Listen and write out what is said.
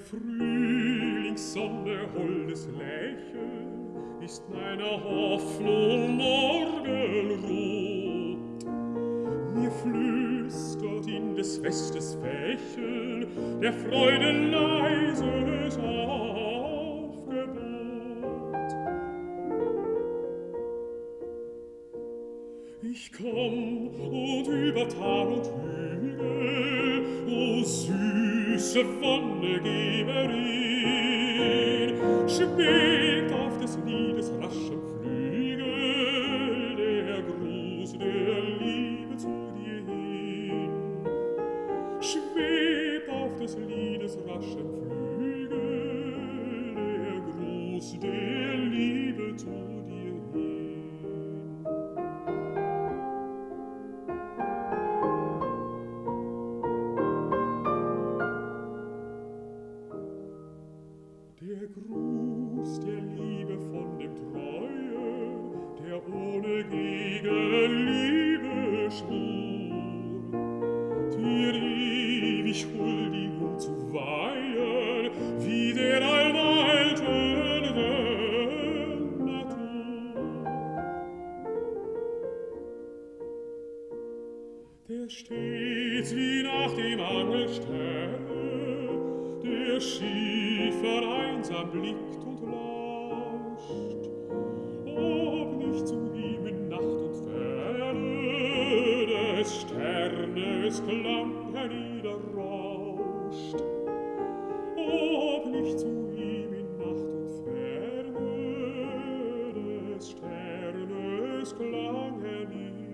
Frühlingssonne holdes Lächeln ist meiner Hoffnung Morgenrot. Mir flüstert in des Westes Fächel der Freude leises Aufgebot. Ich komm und über Tal und Hügel, o süße Wonnegeberin, schwebt auf des Liedes raschem Flügel der Gruß der Liebe zu dir hin. Schwebt auf des Liedes raschem Flügel der Gruß der Liebe zu dir hin. Der Gruß der Liebe von dem Treue, der ohne Gegenliebe schwur, dir ewig Huldigung zu weihen, wie der allwaltenden Natur. Der stets wie nach dem Angelsterne, der Schiefer einsam blickt und lauscht, ob nicht zu ihm in Nacht und Ferne des Sternes Klang herniederrauscht, ob nicht zu ihm in Nacht und Ferne des Sternes Klang herniederrauscht.